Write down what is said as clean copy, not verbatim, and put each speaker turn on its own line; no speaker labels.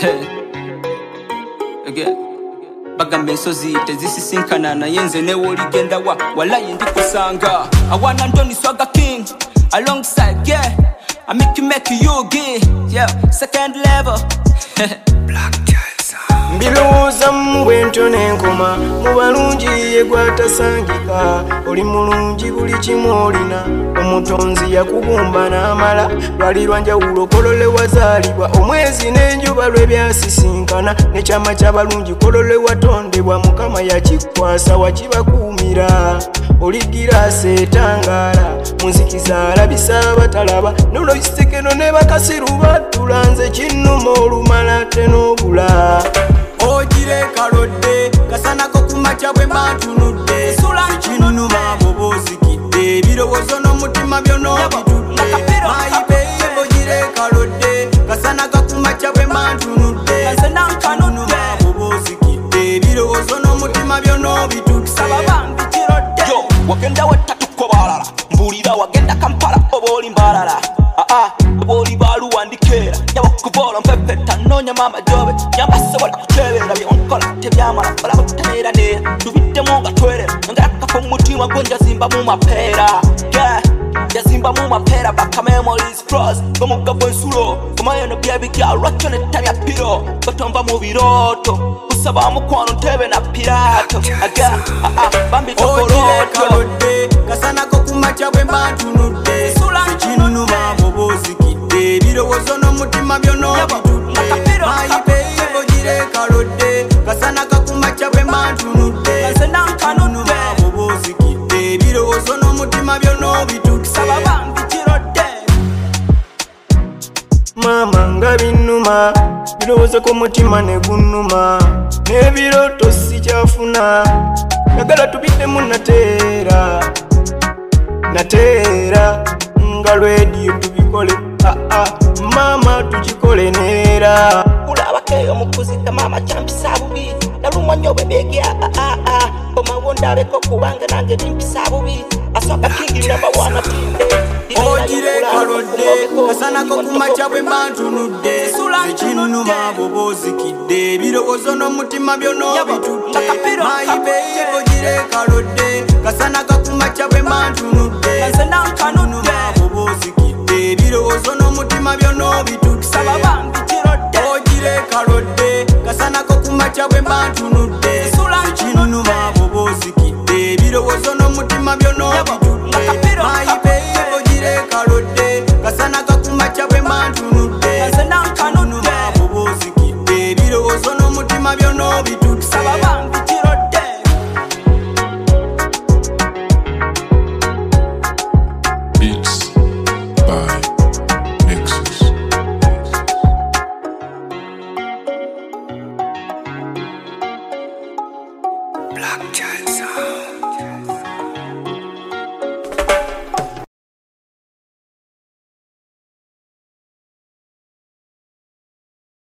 Again. Bagambe ensozi tezisisinkana naye nze newe oligenda wa walayi ndikusanga awana Ndoni Swagga King alongside yeah I make you give yeah second level Black
Mbilowooza bwentyo n'enkoma mu balungi ye gwatasangika oli mulungi buli kimu olina omutonzi yakubumba n'amala lwalirwa njawulo kolole wazaalibwa omwezi n'enjuba lw'ebyasisinkana n'ekyama ky'abalungi kolole watondebwa mukama yakikwasa wakibakuumira oli giraasi etangaala munzikiza alabisa abatalaba n'olwoisitekeno ne bakasiru battula nze kinnuma olumala ate n'obula
Ojire kalodde kasana ko kumacha bwe mbatunudde ekinuma bobozikidde ebirowoozo n'omutima byono bitudde mayibe ojire kalodde kasana ko kumacha bwe mbatunudde ekinuma bobozikidde ebirowoozo n'omutima byono bitudde
yo wagenda watatuko balala mbulira wagenda Kampala oba oli mbalala oba oli baluwandikeera nyabakubola mpepeta nonya mama jobe nyambasobola kukyebera byonkola tebyamala kola kuteera neera tubiddemu nga twerera ngakafo mutima gwenjazimba mu mapeera yazimba mu mapeera baka memories cross omugabo ensulo omayeno byebikya lwakyo nettabya piro batomba mu birooto kusaba mukwano ntebe na pirato bambi tokoloto
kasana ko kumacha bwe mbatunudde ekinuma bobozikidde ebirowoozo n'omutima byono bitudde mayibe ojire kalodde kasana ko kumacha bwe mbatunudde ekinuma bobozikidde ebirowoozo n'omutima byono bitudde
mama nga binnuma birowoozo k'omutima ne gunnuma n'ebirooto sikyafuna nagala tubiddemu nateera nga lwediyo tubikole mama tukikole neera
ulabakeyo mukuzika mama kyampisa bubi nalumwa nnyo bwe beegya komawo ndabeko kubanga nange bimpisa bubi asooka kingi namba wana pinde
ojire kalodde kasana ko kumacha bwe mbatunudde ekinuma bobozikidde ebirowoozo n'omutima byono bitudde mayibe ojire kalodde kasana ko kumacha bwe mbatunudde ekinuma bobozikidde ebirowoozo n'omutima byono bitudde